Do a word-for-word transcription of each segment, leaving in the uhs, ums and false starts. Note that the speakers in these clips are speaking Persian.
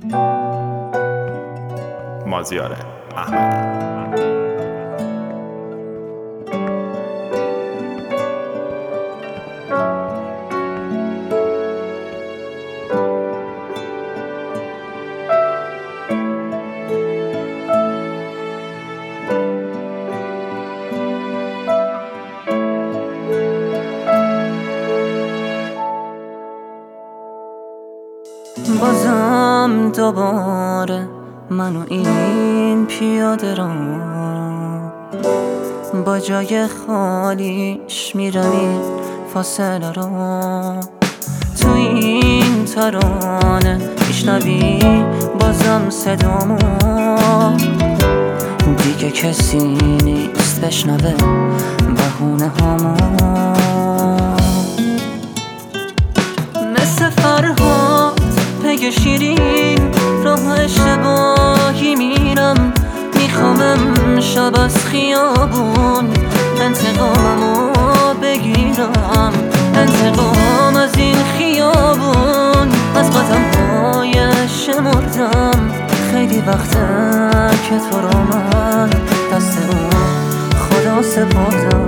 مازیار احمدی. بازم دوباره من و این پیاده رو با جای خالیش میرم این فاصله رو. تو این ترانه میشنوی بازم صدامو، دیگه کسی نیست بشنوه بهونه هامو. مثل فرهاد پی شیرین راه اشتباهی میرم، میخوامم شب از خیابون انتقاممو بگیرم، انتقام از این خیابون، از قدم های شمردم. خیلی وقته که تو رو من دست اون خدا سپردم.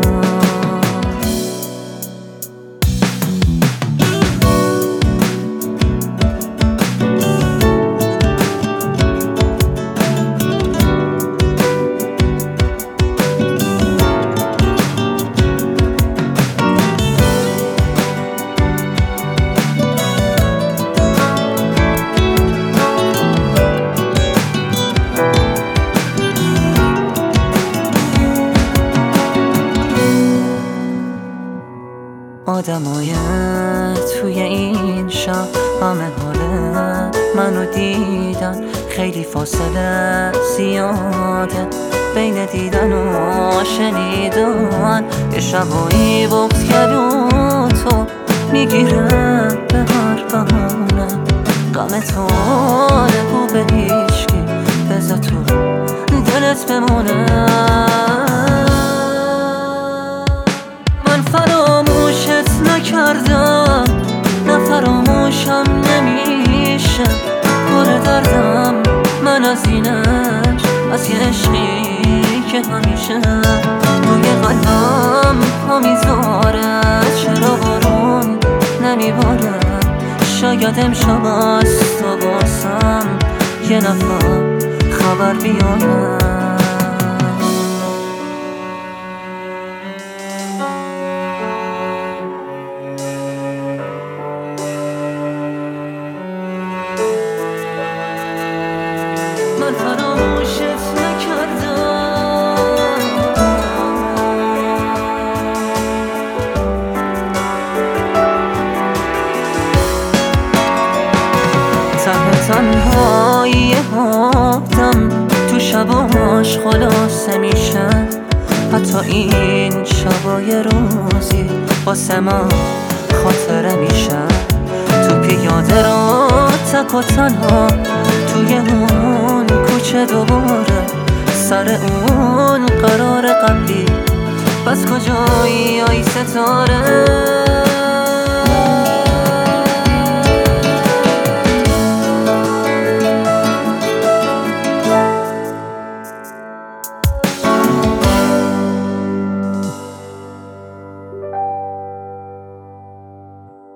آدمای توی این شب همه حال منو دیدن، خیلی فاصله زیاده بین دیدن و شنیدن. یه شبایی وقت کردون تو میگیره به هر بهانه، غم تو نگو به هیچکی، بذار تو دلت بمونه. من فراموشت نکردم، نه فراموشم نمیشه، پر دردم من از اینش، از یه عشقی که همیشه روی قلبم پا میذاره. چرا بارون نمیباره؟ شاید امشب از تو باسم یه نفر خبر بیاره. من فراموشت نکردم، ته تنهایی آدم تو شباش خلاصه میشه. حتی این شبای روزی واسه من خاطره میشه. تو پیاده رو تک و تنها توی اون کوچه دوباره، سر اون قرار قبلی، بس کجایی ای ستاره؟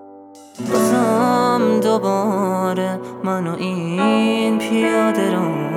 بازم دوباره من و این پیاده رو